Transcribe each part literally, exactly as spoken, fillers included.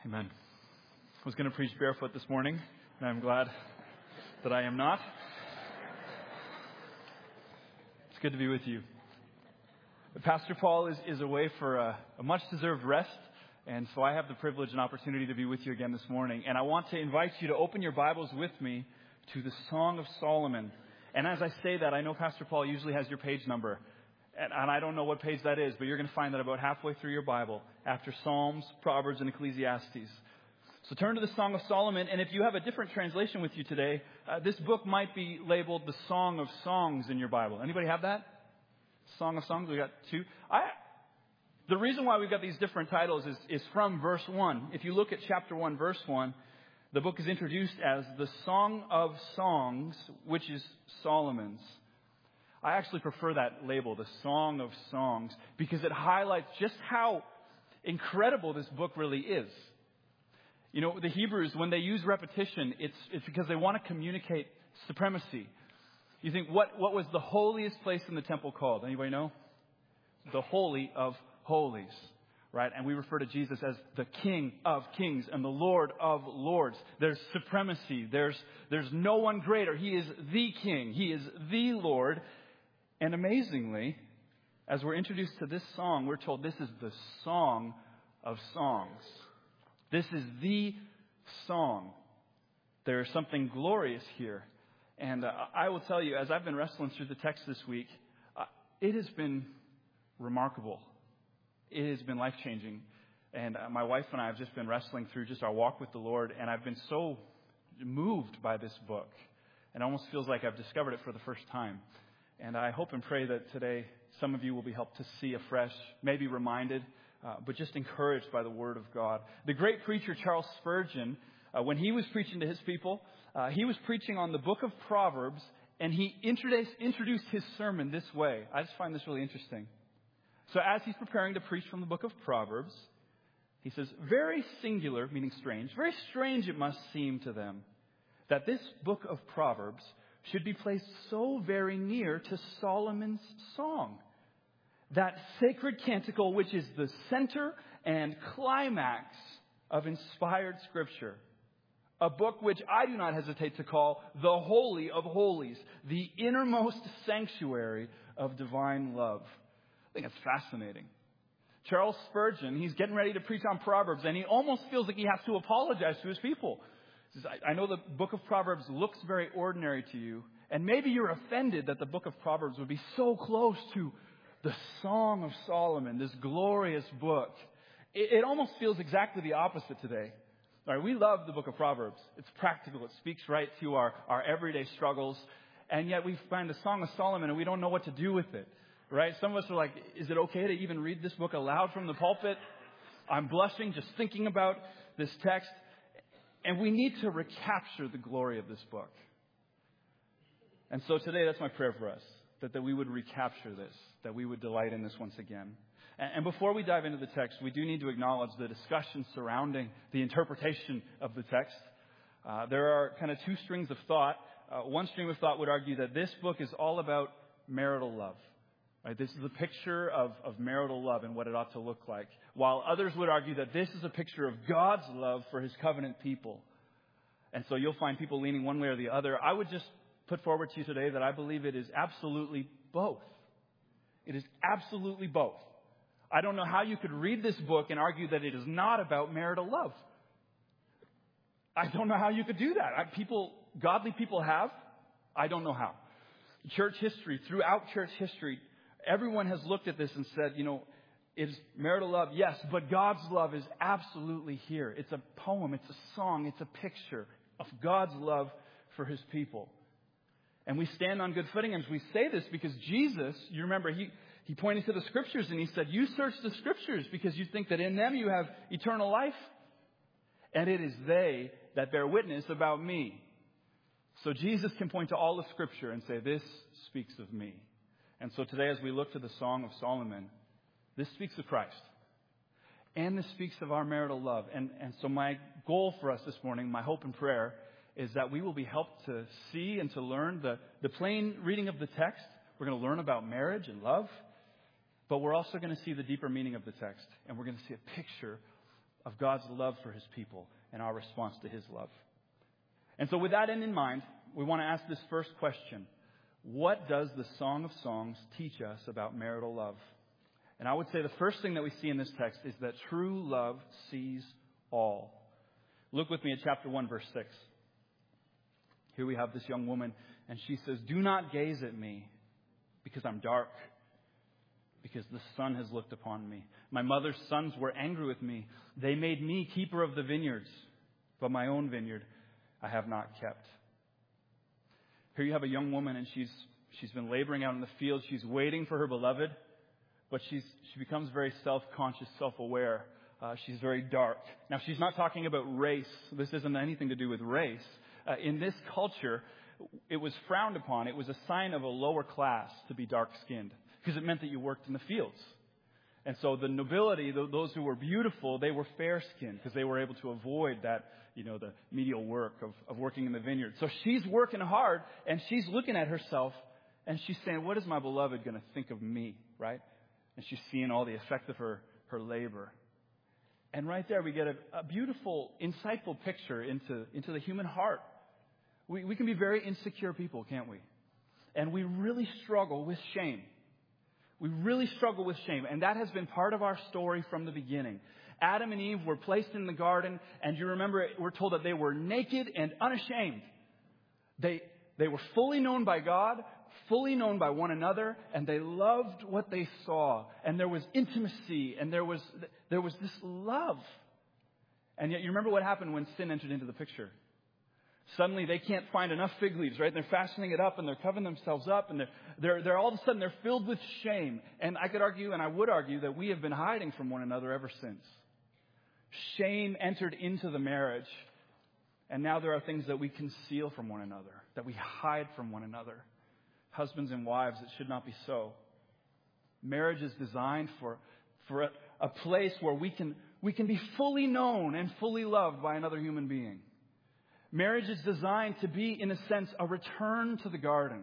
Amen. I was going to preach barefoot this morning, and I'm glad that I am not. It's good to be with you. Pastor Paul is, is away for a, a much-deserved rest, and so I have the privilege and opportunity to be with you again this morning. And I want to invite you to open your Bibles with me to the Song of Solomon. And as I say that, I know Pastor Paul usually has your page number. And, and I don't know what page that is, but you're going to find that about halfway through your Bible, after Psalms, Proverbs, and Ecclesiastes. So turn to the Song of Solomon, and if you have a different translation with you today, uh, this book might be labeled the Song of Songs in your Bible. Anybody have that? Song of Songs? We got two. I, the reason why we've got these different titles is, is from verse one. If you look at chapter one, verse one, the book is introduced as the Song of Songs, which is Solomon's. I actually prefer that label, the Song of Songs, because it highlights just how incredible this book really is. You know, the Hebrews, when they use repetition, it's it's because they want to communicate supremacy. You think, what, what was the holiest place in the temple called? Anybody know? The Holy of Holies, right? And we refer to Jesus as the King of Kings and the Lord of Lords. There's supremacy. There's, there's no one greater. He is the King. He is the Lord. And amazingly, as we're introduced to this song, we're told this is the Song of Songs. This is the song. There is something glorious here. And uh, I will tell you, as I've been wrestling through the text this week, uh, it has been remarkable. It has been life-changing. And uh, my wife and I have just been wrestling through just our walk with the Lord, and I've been so moved by this book. It almost feels like I've discovered it for the first time. And I hope and pray that today some of you will be helped to see afresh, maybe reminded, uh, but just encouraged by the Word of God. The great preacher Charles Spurgeon, uh, when he was preaching to his people, uh, he was preaching on the book of Proverbs, and he introduced, introduced his sermon this way. I just find this really interesting. So as he's preparing to preach from the book of Proverbs, he says, "Very singular," meaning strange, "very strange it must seem to them that this book of Proverbs should be placed so very near to Solomon's song, that sacred canticle which is the center and climax of inspired Scripture, a book which I do not hesitate to call the Holy of Holies, the innermost sanctuary of divine love." I think it's fascinating. Charles Spurgeon, he's getting ready to preach on Proverbs, and he almost feels like he has to apologize to his people. He says, I know the book of Proverbs looks very ordinary to you, and maybe you're offended that the book of Proverbs would be so close to the Song of Solomon, this glorious book. It, it almost feels exactly the opposite today. All right, we love the book of Proverbs. It's practical. It speaks right to our, our everyday struggles, and yet we find the Song of Solomon, and we don't know what to do with it. Right? Some of us are like, is it okay to even read this book aloud from the pulpit? I'm blushing just thinking about this text. And we need to recapture the glory of this book. And so today, that's my prayer for us, that, that we would recapture this, that we would delight in this once again. And, and before we dive into the text, we do need to acknowledge the discussion surrounding the interpretation of the text. Uh, there are kind of two strings of thought. Uh, one stream of thought would argue that this book is all about marital love. Right? This is a picture of, of marital love and what it ought to look like. While others would argue that this is a picture of God's love for His covenant people. And so you'll find people leaning one way or the other. I would just put forward to you today that I believe it is absolutely both. It is absolutely both. I don't know how you could read this book and argue that it is not about marital love. I don't know how you could do that. I, people, godly people have. I don't know how. Church history, throughout church history, everyone has looked at this and said, you know, it's marital love, yes, but God's love is absolutely here. It's a poem, it's a song, it's a picture of God's love for His people. And we stand on good footing, and we say this because Jesus, you remember, he, he pointed to the Scriptures and He said, you search the Scriptures because you think that in them you have eternal life. And it is they that bear witness about me. So Jesus can point to all of Scripture and say, this speaks of me. And so today, as we look to the Song of Solomon, this speaks of Christ. And this speaks of our marital love. And, and so my goal for us this morning, my hope and prayer, is that we will be helped to see and to learn the, the plain reading of the text. We're going to learn about marriage and love. But we're also going to see the deeper meaning of the text. And we're going to see a picture of God's love for his people and our response to his love. And so with that end in mind, we want to ask this first question. What does the Song of Songs teach us about marital love? And I would say the first thing that we see in this text is that true love sees all. Look with me at chapter one, verse six. Here we have this young woman, and she says, "Do not gaze at me, because I'm dark, because the sun has looked upon me. My mother's sons were angry with me. They made me keeper of the vineyards, but my own vineyard I have not kept." Here you have a young woman, and she's she's been laboring out in the field. She's waiting for her beloved, but she's she becomes very self-conscious, self-aware. Uh, she's very dark. Now, she's not talking about race. This isn't anything to do with race. Uh, in this culture, it was frowned upon. It was a sign of a lower class to be dark-skinned, because it meant that you worked in the fields. And so the nobility, those who were beautiful, they were fair-skinned because they were able to avoid that, you know, the menial work of, of working in the vineyard. So she's working hard, and she's looking at herself, and she's saying, what is my beloved going to think of me, right? And she's seeing all the effect of her, her labor. And right there we get a, a beautiful, insightful picture into, into the human heart. We, we can be very insecure people, can't we? And we really struggle with shame. We really struggle with shame. And that has been part of our story from the beginning. Adam and Eve were placed in the garden, and you remember we're told that they were naked and unashamed. They, they were fully known by God, fully known by one another, and they loved what they saw. And there was intimacy, and there was, there was this love. And yet you remember what happened when sin entered into the picture. Suddenly they can't find enough fig leaves, right? And they're fastening it up, and they're covering themselves up, and they're, they're, they're all of a sudden they're filled with shame. And I could argue, and I would argue, that we have been hiding from one another ever since. Shame entered into the marriage, and now there are things that we conceal from one another, that we hide from one another. Husbands and wives, it should not be so. Marriage is designed for, for a, a place where we can, we can be fully known and fully loved by another human being. Marriage is designed to be, in a sense, a return to the garden.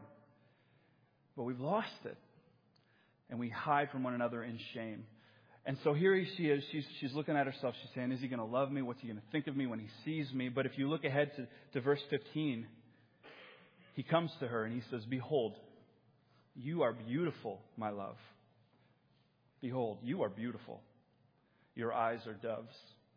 But we've lost it. And we hide from one another in shame. And so here she is. She's, she's looking at herself. She's saying, is he going to love me? What's he going to think of me when he sees me? But if you look ahead to, to verse fifteen, he comes to her and he says, behold, you are beautiful, my love. Behold, you are beautiful. Your eyes are doves.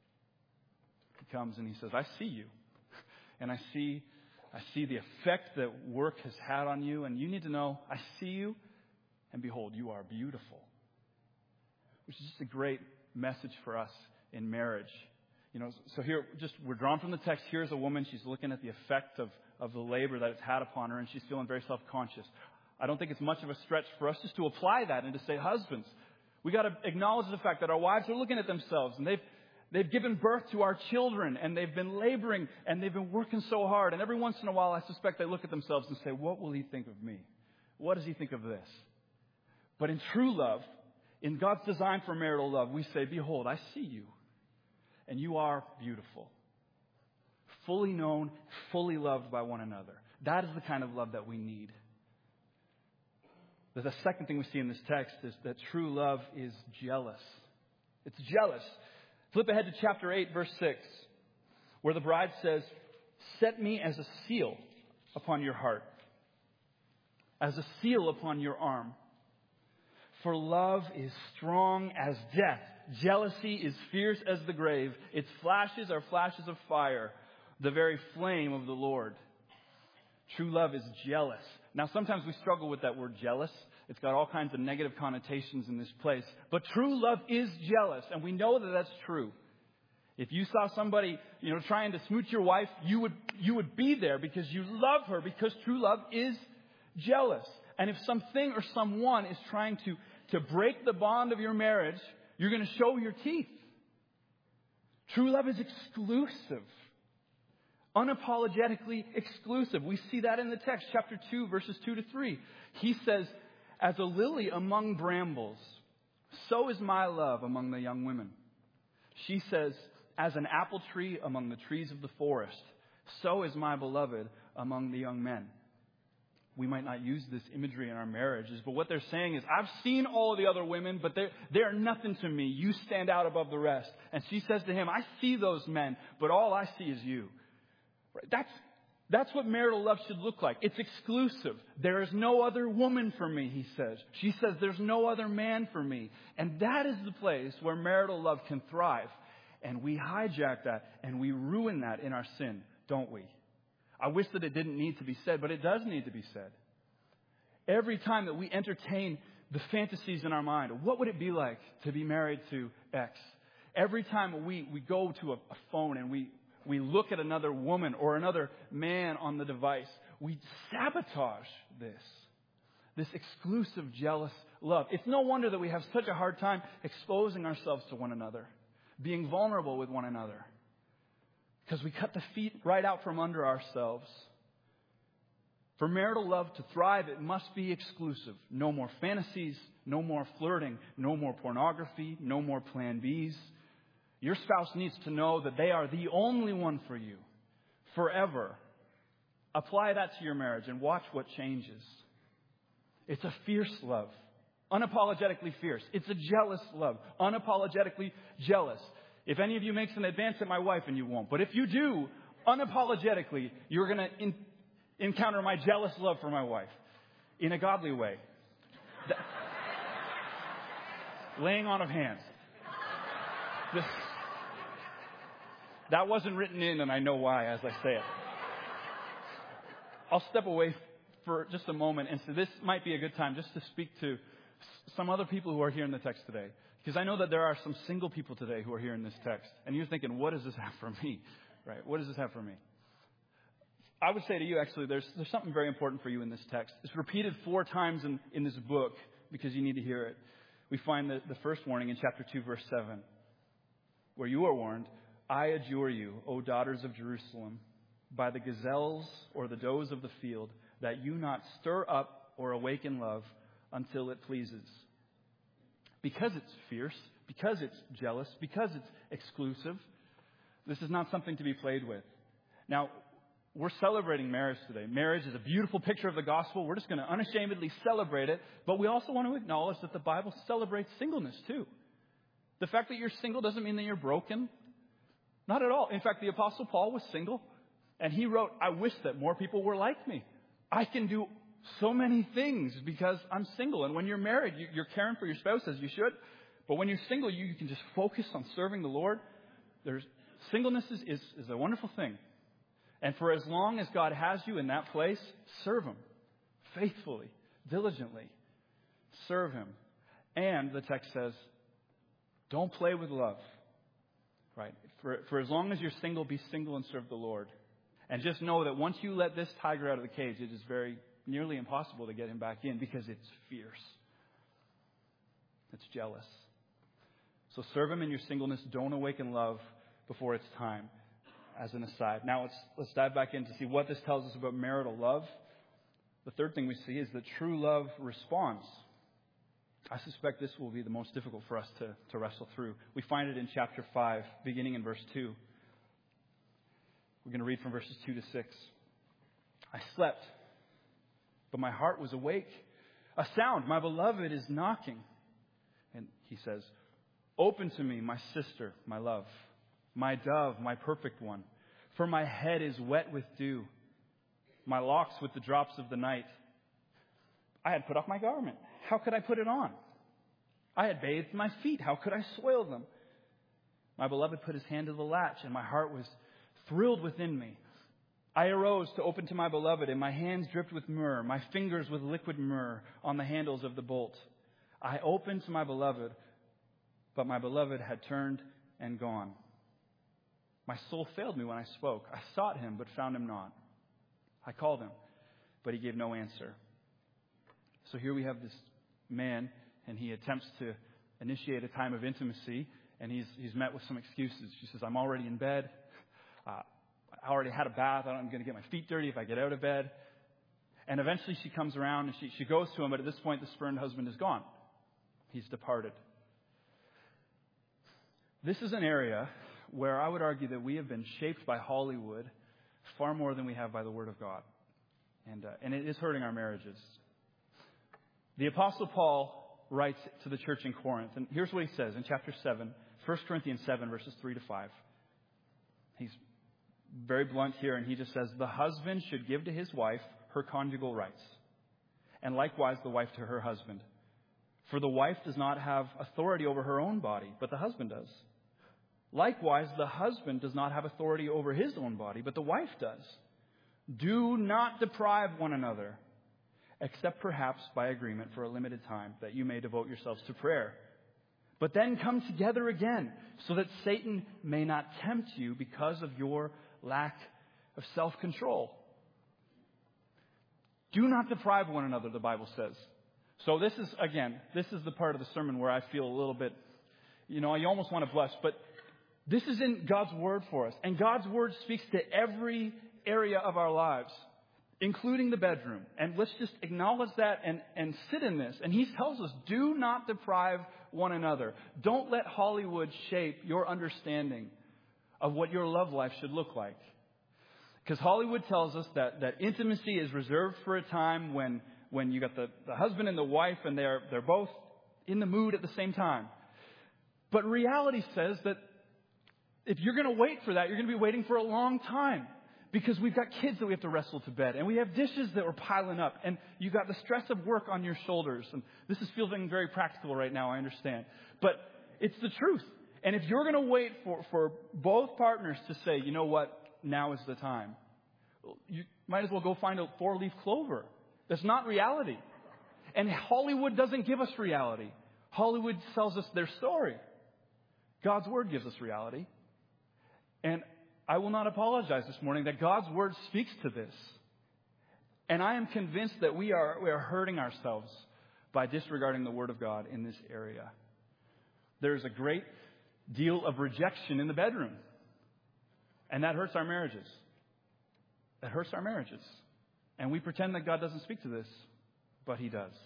He comes and he says, I see you. And I see, I see the effect that work has had on you. And you need to know, I see you. And behold, you are beautiful. Which is just a great message for us in marriage. You know, so here, just we're drawn from the text. Here's a woman. She's looking at the effect of, of the labor that it's had upon her. And she's feeling very self-conscious. I don't think it's much of a stretch for us just to apply that and to say, husbands, we got to acknowledge the fact that our wives are looking at themselves and they've They've given birth to our children, and they've been laboring, and they've been working so hard. And every once in a while, I suspect they look at themselves and say, what will he think of me? What does he think of this? But in true love, in God's design for marital love, we say, behold, I see you, and you are beautiful. Fully known, fully loved by one another. That is the kind of love that we need. The second thing we see in this text is that true love is jealous. It's jealous. Flip ahead to chapter eight, verse six, where the bride says, set me as a seal upon your heart, as a seal upon your arm. For love is strong as death. Jealousy is fierce as the grave. Its flashes are flashes of fire, the very flame of the Lord. True love is jealous. Now, sometimes we struggle with that word jealous. It's got all kinds of negative connotations in this place. But true love is jealous, and we know that that's true. If you saw somebody, you know, trying to smooch your wife, you would you would be there because you love her, because true love is jealous. And if something or someone is trying to, to break the bond of your marriage, you're going to show your teeth. True love is exclusive. Unapologetically exclusive. We see that in the text, chapter two, verses two to three. He says, as a lily among brambles, so is my love among the young women. She says, as an apple tree among the trees of the forest, so is my beloved among the young men. we might not use this imagery in our marriages, but what they're saying is, I've seen all of the other women, but they're, they're nothing to me. You stand out above the rest. And she says to him, I see those men, but all I see is you. Right? That's, that's what marital love should look like. It's exclusive. There is no other woman for me, he says. She says, there's no other man for me. And that is the place where marital love can thrive. And we hijack that and we ruin that in our sin, don't we? I wish that it didn't need to be said, but it does need to be said. Every time that we entertain the fantasies in our mind, what would it be like to be married to X? Every time we, we go to a, a phone and we, we look at another woman or another man on the device, we sabotage this. This exclusive, jealous love. It's no wonder that we have such a hard time exposing ourselves to one another, being vulnerable with one another. Because we cut the feet right out from under ourselves. For marital love to thrive, it must be exclusive. No more fantasies, no more flirting, no more pornography, no more plan B's. Your spouse needs to know that they are the only one for you forever. Apply that to your marriage and watch what changes. It's a fierce love. Unapologetically fierce. It's a jealous love. Unapologetically jealous. If any of you makes an advance at my wife, and you won't, but if you do, unapologetically, you're going to in, encounter my jealous love for my wife in a godly way. That, laying on of hands. This, that wasn't written in, and I know why as I say it. I'll step away for just a moment, and so this might be a good time just to speak to some other people who are here in the text today. Because I know that there are some single people today who are here in this text. And you're thinking, what does this have for me? Right? What does this have for me? I would say to you, actually, there's, there's something very important for you in this text. It's repeated four times in, in this book because you need to hear it. We find the, the first warning in chapter two, verse seven, where you are warned, I adjure you, O daughters of Jerusalem, by the gazelles or the does of the field, that you not stir up or awaken love until it pleases. Because it's fierce, because it's jealous, because it's exclusive, this is not something to be played with. Now, we're celebrating marriage today. Marriage is a beautiful picture of the gospel. We're just going to unashamedly celebrate it. But we also want to acknowledge that the Bible celebrates singleness too. The fact that you're single doesn't mean that you're broken. Not at all. In fact, the Apostle Paul was single. And he wrote, I wish that more people were like me. I can do so many things because I'm single. And when you're married, you're caring for your spouse as you should. But when you're single, you can just focus on serving the Lord. There's singleness is, is, is a wonderful thing. And for as long as God has you in that place, serve Him faithfully, diligently. Serve Him. And the text says, don't play with love. Right? For, for as long as you're single, be single and serve the Lord. And just know that once you let this tiger out of the cage, it is very nearly impossible to get him back in because it's fierce. It's jealous. So serve Him in your singleness. Don't awaken love before it's time, as an aside. Now let's, let's dive back in to see what this tells us about marital love. The third thing we see is that true love responds. I suspect this will be the most difficult for us to, to wrestle through. We find it in chapter five, beginning in verse two. We're going to read from verses two to six. I slept, but my heart was awake. A sound, my beloved is knocking. And he says, open to me, my sister, my love, my dove, my perfect one. For my head is wet with dew, my locks with the drops of the night. I had put off my garment. How could I put it on? I had bathed my feet. How could I soil them? My beloved put his hand to the latch, and my heart was thrilled within me. I arose to open to my beloved, and my hands dripped with myrrh, my fingers with liquid myrrh on the handles of the bolt. I opened to my beloved, but my beloved had turned and gone. My soul failed me when I spoke. I sought him, but found him not. I called him, but he gave no answer. So here we have this man, and he attempts to initiate a time of intimacy, and he's he's met with some excuses. She says, I'm already in bed. Uh, I already had a bath. I'm going to get my feet dirty if I get out of bed. And eventually she comes around and she, she goes to him, but at this point the spurned husband is gone. He's departed. This is an area where I would argue that we have been shaped by Hollywood far more than we have by the Word of God. And, uh, and it is hurting our marriages. The Apostle Paul writes to the church in Corinth, and here's what he says in chapter seven, First Corinthians seven, verses three to five. He's very blunt here, and he just says, the husband should give to his wife her conjugal rights, and likewise the wife to her husband. For the wife does not have authority over her own body, but the husband does. Likewise, the husband does not have authority over his own body, but the wife does. Do not deprive one another, except perhaps by agreement for a limited time, that you may devote yourselves to prayer. But then come together again, so that Satan may not tempt you because of your lack of self-control. Do not deprive one another, the Bible says. So this is, again, this is the part of the sermon where I feel a little bit, you know, you almost want to blush, but this is in God's Word for us. And God's Word speaks to every area of our lives, including the bedroom. And let's just acknowledge that and, and sit in this. And He tells us, do not deprive one another. Don't let Hollywood shape your understanding of what your love life should look like. Because Hollywood tells us that, that intimacy is reserved for a time when, when you got the, the husband and the wife and they're, they're both in the mood at the same time. But reality says that if you're going to wait for that, you're going to be waiting for a long time. Because we've got kids that we have to wrestle to bed. And we have dishes that are piling up. And you've got the stress of work on your shoulders. And this is feeling very practical right now, I understand. But it's the truth. And if you're going to wait for, for both partners to say, you know what, now is the time, you might as well go find a four-leaf clover. That's not reality. And Hollywood doesn't give us reality. Hollywood tells us their story. God's Word gives us reality. And I will not apologize this morning that God's Word speaks to this. And I am convinced that we are, we are hurting ourselves by disregarding the Word of God in this area. There is a great deal of rejection in the bedroom. And that hurts our marriages. That hurts our marriages. And we pretend that God doesn't speak to this, but He does.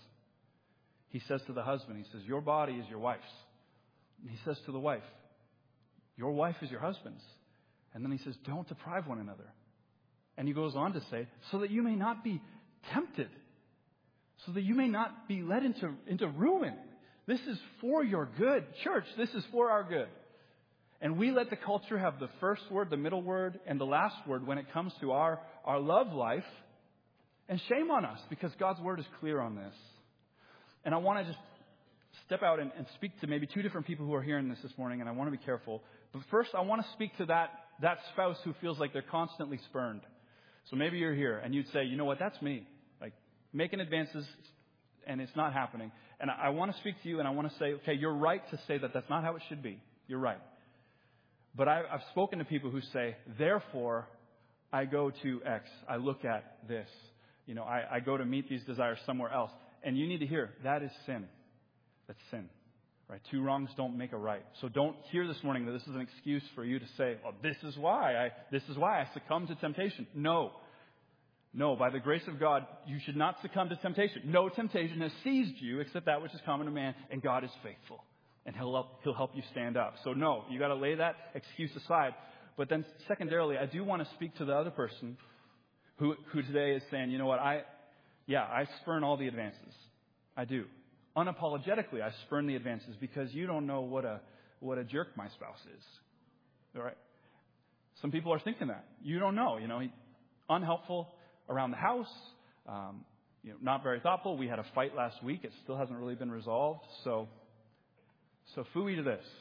He says to the husband, He says, your body is your wife's. And He says to the wife, your wife is your husband's. And then He says, don't deprive one another. And He goes on to say, so that you may not be tempted. So that you may not be led into, into ruin. This is for your good. Church, this is for our good. And we let the culture have the first word, the middle word, and the last word when it comes to our, our love life. And shame on us, because God's Word is clear on this. And I want to just step out and, and speak to maybe two different people who are hearing this this morning, and I want to be careful. But first, I want to speak to that, that spouse who feels like they're constantly spurned. So maybe you're here, and you'd say, you know what, that's me. Like, making advances, and it's not happening. And I, I want to speak to you, and I want to say, okay, you're right to say that that's not how it should be. You're right. But I, I've spoken to people who say, therefore, I go to X. I look at this. You know, I, I go to meet these desires somewhere else. And you need to hear, that is sin. That's sin. Right? Two wrongs don't make a right. So don't hear this morning that this is an excuse for you to say, well, this is why I, this is why I succumb to temptation. No. No, by the grace of God, you should not succumb to temptation. No temptation has seized you except that which is common to man, and God is faithful. And he'll help, he'll help you stand up. So no, you got to lay that excuse aside. But then secondarily, I do want to speak to the other person who, who today is saying, you know what, I, yeah, I spurn all the advances. I do. Unapologetically, I spurn the advances because you don't know what a, what a jerk my spouse is. All right? Some people are thinking that. You don't know, you know, he, unhelpful around the house, um, you know, not very thoughtful. We had a fight last week. It still hasn't really been resolved. So, so phooey to this.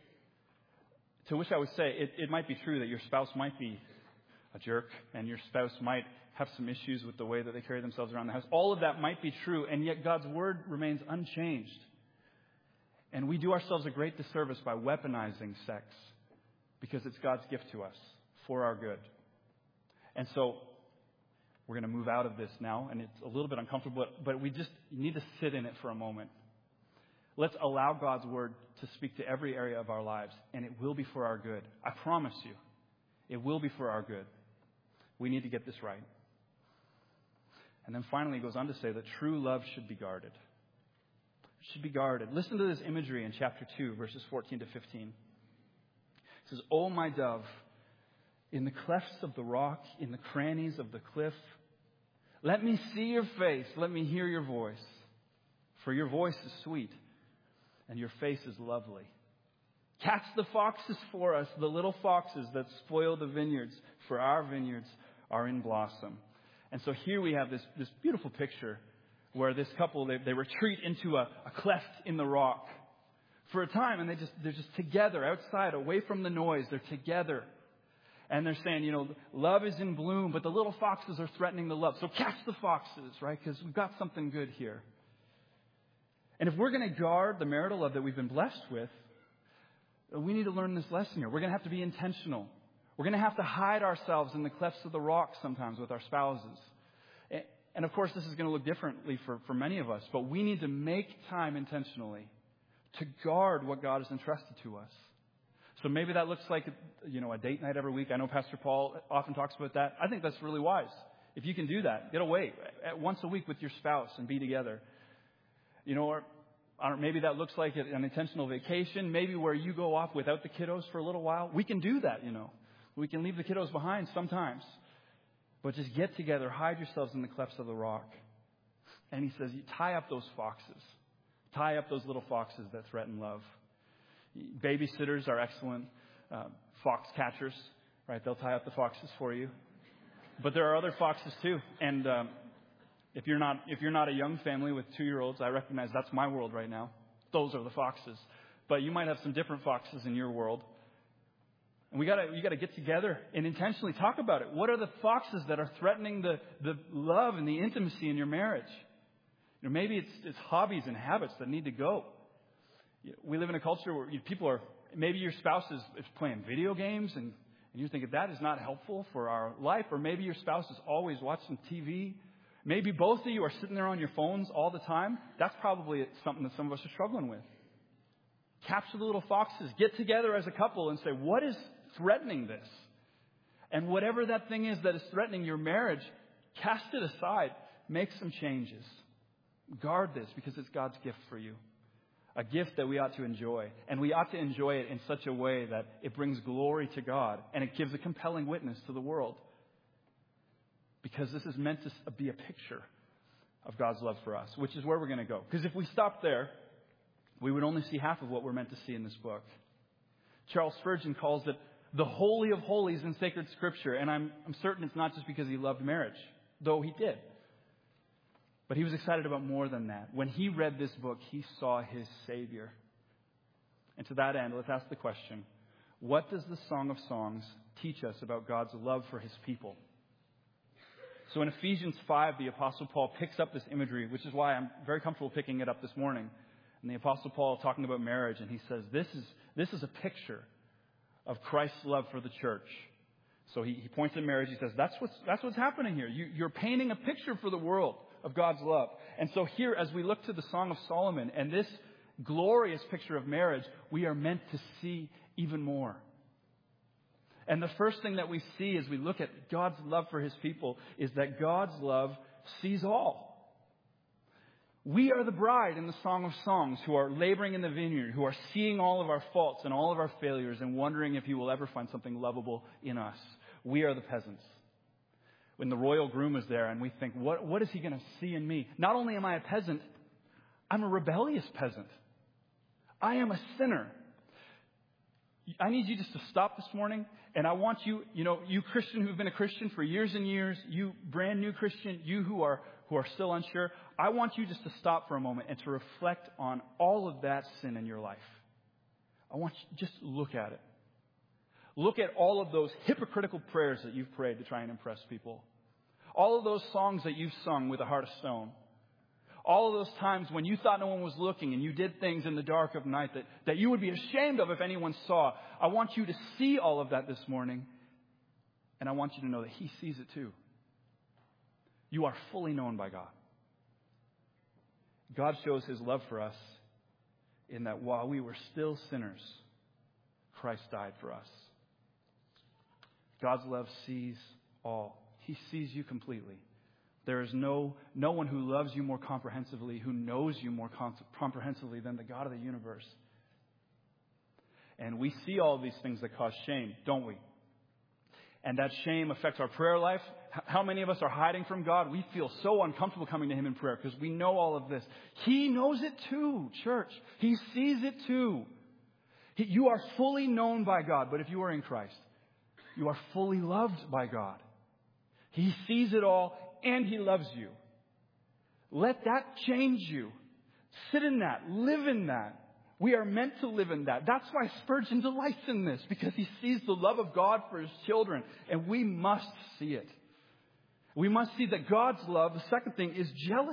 To which I would say it, it might be true that your spouse might be a jerk and your spouse might have some issues with the way that they carry themselves around the house. All of that might be true, and yet God's Word remains unchanged. And we do ourselves a great disservice by weaponizing sex because it's God's gift to us for our good. And so we're going to move out of this now, and it's a little bit uncomfortable, but, but we just need to sit in it for a moment. Let's allow God's Word to speak to every area of our lives, and it will be for our good. I promise you, it will be for our good. We need to get this right. And then finally, he goes on to say that true love should be guarded. It should be guarded. Listen to this imagery in chapter two, verses fourteen to fifteen. It says, "O my dove, in the clefts of the rock, in the crannies of the cliff, Let me see your face. Let me hear your voice. For your voice is sweet, and your face is lovely. Catch the foxes for us, the little foxes that spoil the vineyards, for our vineyards are in blossom. And so here we have this, this beautiful picture where this couple, they, they retreat into a, a cleft in the rock for a time, and they just, they're just together outside, away from the noise. They're together. And they're saying, you know, love is in bloom, but the little foxes are threatening the love. So catch the foxes, right? Because we've got something good here. And if we're going to guard the marital love that we've been blessed with, we need to learn this lesson here. We're going to have to be intentional. We're going to have to hide ourselves in the clefts of the rock sometimes with our spouses. And of course, this is going to look differently for, for many of us. But we need to make time intentionally to guard what God has entrusted to us. So maybe that looks like, you know, a date night every week. I know Pastor Paul often talks about that. I think that's really wise. If you can do that, get away once a week with your spouse and be together. You know, or, or maybe that looks like an intentional vacation. Maybe where you go off without the kiddos for a little while. We can do that, you know. We can leave the kiddos behind sometimes. But just get together, hide yourselves in the clefts of the rock. And he says, you tie up those foxes. Tie up those little foxes that threaten love. Babysitters are excellent uh, fox catchers, right? They'll tie up the foxes for you. But there are other foxes too. And um, if you're not if you're not a young family with two-year-olds, I recognize that's my world right now. Those are the foxes. But you might have some different foxes in your world. And we gotta you gotta get together and intentionally talk about it. What are the foxes that are threatening the, the love and the intimacy in your marriage? You know, maybe it's it's hobbies and habits that need to go. We live in a culture where people are, maybe your spouse is, is playing video games and, and you're thinking that is not helpful for our life. Or maybe your spouse is always watching T V. Maybe both of you are sitting there on your phones all the time. That's probably something that some of us are struggling with. Capture the little foxes. Get together as a couple and say, what is threatening this? And whatever that thing is that is threatening your marriage, cast it aside. Make some changes. Guard this because it's God's gift for you. A gift that we ought to enjoy. And we ought to enjoy it in such a way that it brings glory to God. And it gives a compelling witness to the world. Because this is meant to be a picture of God's love for us. Which is where we're going to go. Because if we stop there, we would only see half of what we're meant to see in this book. Charles Spurgeon calls it the holy of holies in sacred scripture. And I'm, I'm certain it's not just because he loved marriage. Though he did. But he was excited about more than that. When he read this book, he saw his Savior. And to that end, let's ask the question, what does the Song of Songs teach us about God's love for his people? So in Ephesians five, the Apostle Paul picks up this imagery, which is why I'm very comfortable picking it up this morning. And the Apostle Paul is talking about marriage, and he says, this is, this is a picture of Christ's love for the church. So he, he points at marriage. He says, that's what's, that's what's happening here. You, you're painting a picture for the world of God's love. And so here, as we look to the Song of Solomon and this glorious picture of marriage, we are meant to see even more. And the first thing that we see as we look at God's love for his people is that God's love sees all. We are the bride in the Song of Songs who are laboring in the vineyard, who are seeing all of our faults and all of our failures and wondering if he will ever find something lovable in us. We are the peasants. When the royal groom is there and we think, what, what is he going to see in me? Not only am I a peasant, I'm a rebellious peasant. I am a sinner. I need you just to stop this morning. And I want you, you know, you Christian who've been a Christian for years and years, you brand new Christian, you who are who are still unsure, I want you just to stop for a moment and to reflect on all of that sin in your life. I want you to just look at it. Look at all of those hypocritical prayers that you've prayed to try and impress people. All of those songs that you've sung with a heart of stone. All of those times when you thought no one was looking and you did things in the dark of night that, that you would be ashamed of if anyone saw. I want you to see all of that this morning. And I want you to know that he sees it too. You are fully known by God. God shows his love for us in that while we were still sinners, Christ died for us. God's love sees all. He sees you completely. There is no, no one who loves you more comprehensively, who knows you more comprehensively than the God of the universe. And we see all these things that cause shame, don't we? And that shame affects our prayer life. How many of us are hiding from God? We feel so uncomfortable coming to Him in prayer because we know all of this. He knows it too, church. He sees it too. He, you are fully known by God, but if you are in Christ, you are fully loved by God. He sees it all and He loves you. Let that change you. Sit in that. Live in that. We are meant to live in that. That's why Spurgeon delights in this, because he sees the love of God for His children, and we must see it. We must see that God's love, the second thing, is jealous.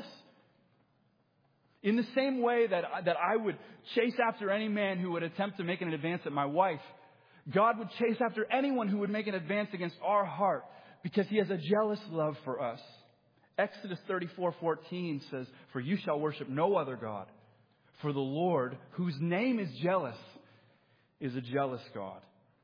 In the same way that, that I would chase after any man who would attempt to make an advance at my wife, God would chase after anyone who would make an advance against our heart, because He has a jealous love for us. Exodus thirty-four fourteen says, "For you shall worship no other God. For the Lord, whose name is jealous, is a jealous God.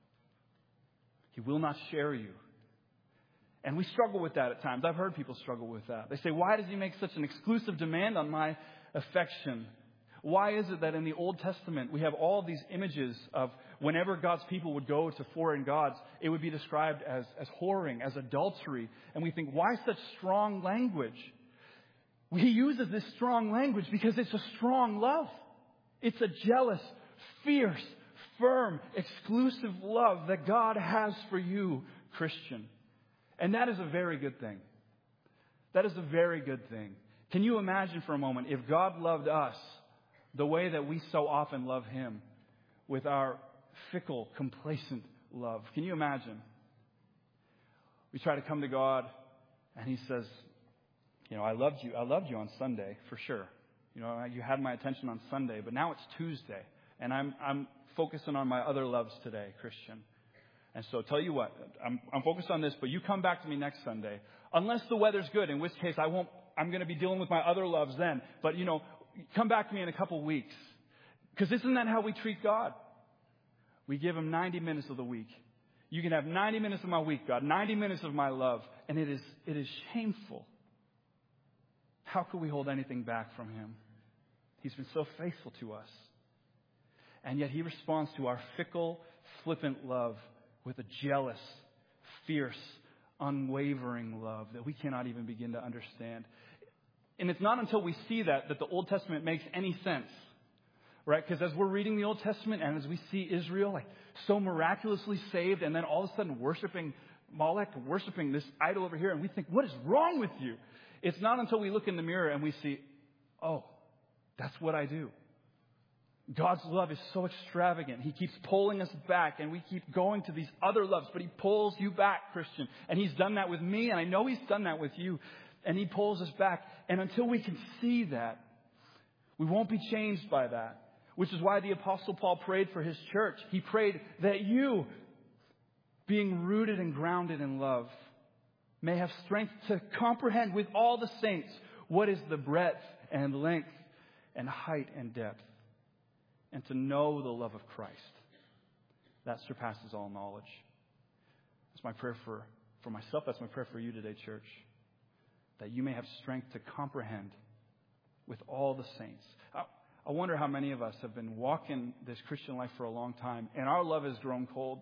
He will not share you." And we struggle with that at times. I've heard people struggle with that. They say, why does He make such an exclusive demand on my affection? Why is it that in the Old Testament we have all these images of whenever God's people would go to foreign gods, it would be described as, as whoring, as adultery. And we think, why such strong language? He uses this strong language because it's a strong love. It's a jealous, fierce, firm, exclusive love that God has for you, Christian. And that is a very good thing. That is a very good thing. Can you imagine for a moment if God loved us the way that we so often love Him, with our fickle, complacent love? Can you imagine? We try to come to God and He says, you know, I loved you. I loved you on Sunday for sure. You know, you had my attention on Sunday, but now it's Tuesday, and I'm I'm focusing on my other loves today, Christian. And so, tell you what, I'm I'm focused on this, but you come back to me next Sunday, unless the weather's good, in which case I won't. I'm going to be dealing with my other loves then. But you know, come back to me in a couple weeks, because isn't that how we treat God? We give Him ninety minutes of the week. You can have ninety minutes of my week, God, ninety minutes of my love, and it is it is shameful. How could we hold anything back from Him? He's been so faithful to us. And yet He responds to our fickle, flippant love with a jealous, fierce, unwavering love that we cannot even begin to understand. And it's not until we see that that the Old Testament makes any sense. Right? Because as we're reading the Old Testament and as we see Israel like so miraculously saved and then all of a sudden worshiping Molech, worshiping this idol over here, and we think, what is wrong with you? It's not until we look in the mirror and we see, oh, that's what I do. God's love is so extravagant. He keeps pulling us back, and we keep going to these other loves, but He pulls you back, Christian. And He's done that with me, and I know He's done that with you. And He pulls us back. And until we can see that, we won't be changed by that. Which is why the Apostle Paul prayed for his church. He prayed that you, being rooted and grounded in love, may have strength to comprehend with all the saints what is the breadth and length and height and depth, and to know the love of Christ that surpasses all knowledge. That's my prayer for, for myself. That's my prayer for you today, church, that you may have strength to comprehend with all the saints. I, I wonder how many of us have been walking this Christian life for a long time, and our love has grown cold.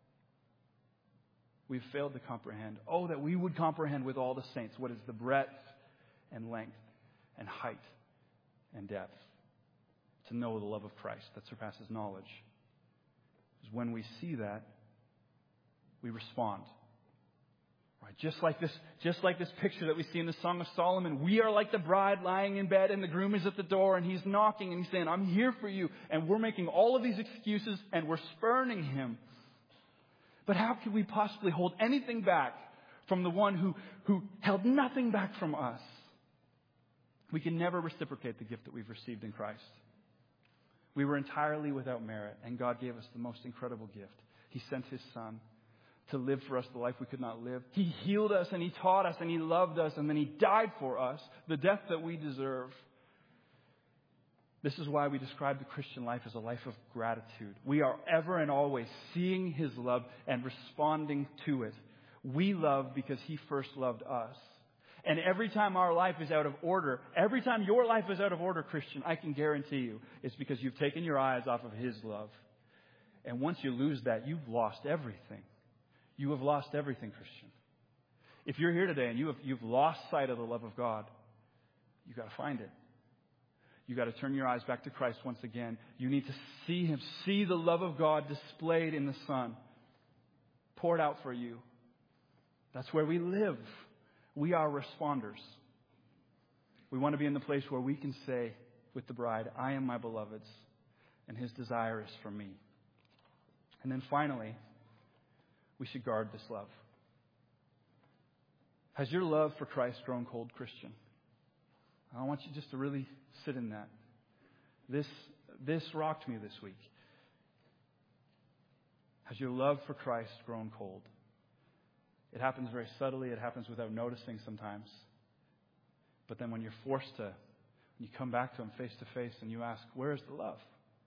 We've failed to comprehend. Oh, that we would comprehend with all the saints what is the breadth and length and height and depth. To know the love of Christ that surpasses knowledge. Because when we see that, we respond. Right? Just like this, just like this picture that we see in the Song of Solomon, we are like the bride lying in bed and the groom is at the door and he's knocking and he's saying, I'm here for you. And we're making all of these excuses and we're spurning him. But how could we possibly hold anything back from the one who, who held nothing back from us? We can never reciprocate the gift that we've received in Christ. We were entirely without merit, and God gave us the most incredible gift. He sent His Son to live for us the life we could not live. He healed us, and He taught us, and He loved us, and then He died for us, the death that we deserve. This is why we describe the Christian life as a life of gratitude. We are ever and always seeing His love and responding to it. We love because He first loved us. And every time our life is out of order, every time your life is out of order, Christian, I can guarantee you it's because you've taken your eyes off of His love. And once you lose that, you've lost everything. you have lost everything, Christian. If you're here today and you have, you've lost sight of the love of God, you've got to find it. You've got to turn your eyes back to Christ once again. You need to see Him, see the love of God displayed in the Son, poured out for you. That's where we live. We are responders. We want to be in the place where we can say with the bride, I am my beloved's, and His desire is for me. And then finally, we should guard this love. Has your love for Christ grown cold, Christian? I want you just to really sit in that. This, this rocked me this week. Has your love for Christ grown cold? It happens very subtly. It happens without noticing sometimes. But then when you're forced to, when you come back to Him face to face and you ask, where is the love?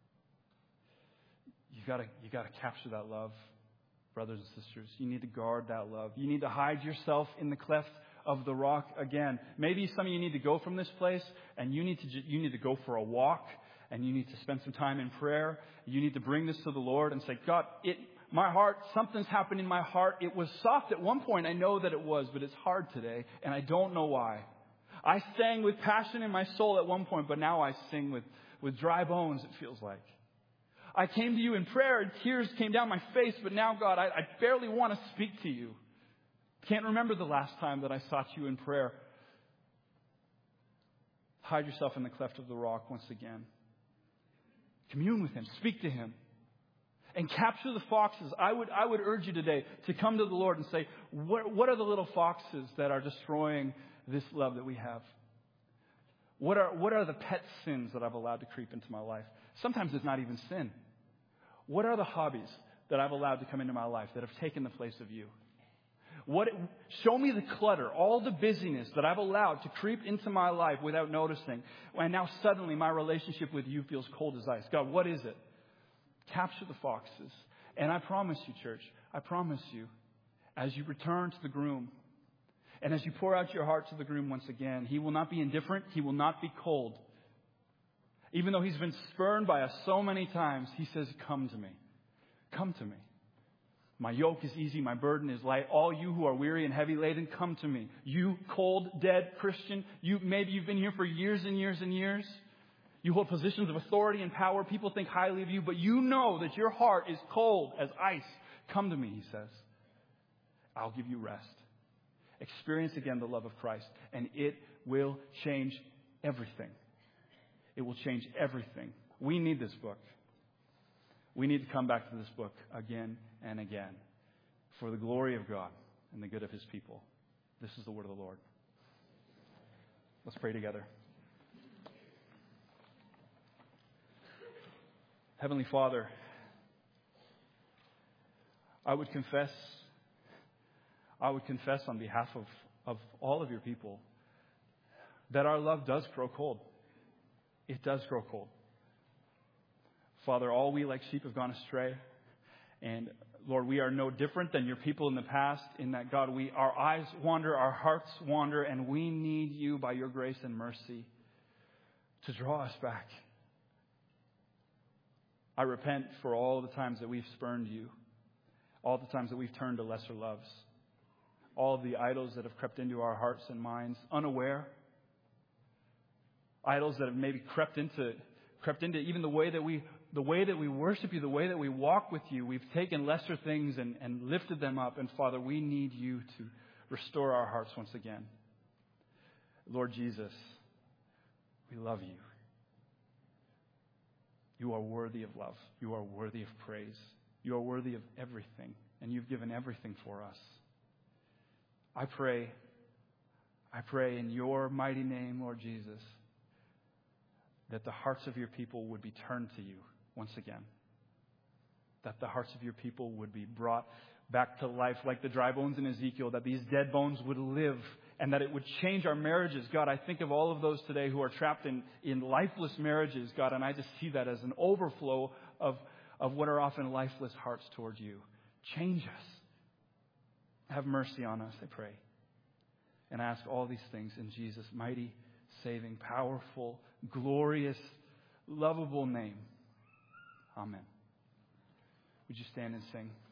You've got to, you've got to capture that love, brothers and sisters. You need to guard that love. You need to hide yourself in the cleft of the rock again. Maybe some of you need to go from this place and you need to, you need to go for a walk and you need to spend some time in prayer. You need to bring this to the Lord and say, God, it, my heart, something's happened in my heart. It was soft at one point. I know that it was, but it's hard today and I don't know why. I sang with passion in my soul at one point, but now I sing with, with dry bones, it feels like. I came to you in prayer and tears came down my face, but now, God, I, I barely want to speak to you. Can't remember the last time that I sought you in prayer. Hide yourself in the cleft of the rock once again. Commune with Him. Speak to Him. And capture the foxes. I would, I would urge you today to come to the Lord and say, what, what are the little foxes that are destroying this love that we have? What are, what are the pet sins that I've allowed to creep into my life? Sometimes it's not even sin. What are the hobbies that I've allowed to come into my life that have taken the place of you? What, show me the clutter, all the busyness that I've allowed to creep into my life without noticing. And now suddenly my relationship with you feels cold as ice. God, what is it? Capture the foxes. And I promise you, church, I promise you, as you return to the groom, and as you pour out your heart to the groom once again, He will not be indifferent. He will not be cold. Even though He's been spurned by us so many times, He says, come to me. Come to me. My yoke is easy. My burden is light. All you who are weary and heavy laden, come to me. You cold, dead Christian, you maybe you've been here for years and years and years. You hold positions of authority and power. People think highly of you, but you know that your heart is cold as ice. Come to me, He says. I'll give you rest. Experience again the love of Christ, and it will change everything. It will change everything. We need this book. We need to come back to this book again and again for the glory of God and the good of His people. This is the word of the Lord. Let's pray together. Heavenly Father, I would confess, I would confess on behalf of, of all of your people that our love does grow cold. It does grow cold. Father, all we like sheep have gone astray. And Lord, we are no different than your people in the past in that, God, we our eyes wander, our hearts wander, and we need you by your grace and mercy to draw us back. I repent for all the times that we've spurned you, all the times that we've turned to lesser loves, all of the idols that have crept into our hearts and minds unaware, idols that have maybe crept into crept into even the way that we the way that we worship you, the way that we walk with you. We've taken lesser things and, and lifted them up. And Father, we need you to restore our hearts once again. Lord Jesus, we love you. You are worthy of love. You are worthy of praise. You are worthy of everything. And you've given everything for us. I pray, I pray in your mighty name, Lord Jesus, that the hearts of your people would be turned to you once again. That the hearts of your people would be brought back to life like the dry bones in Ezekiel, that these dead bones would live and that it would change our marriages. God, I think of all of those today who are trapped in, in lifeless marriages, God, and I just see that as an overflow of, of what are often lifeless hearts toward you. Change us. Have mercy on us, I pray. And I ask all these things in Jesus' mighty, saving, powerful, glorious, lovable name. Amen. Would you stand and sing?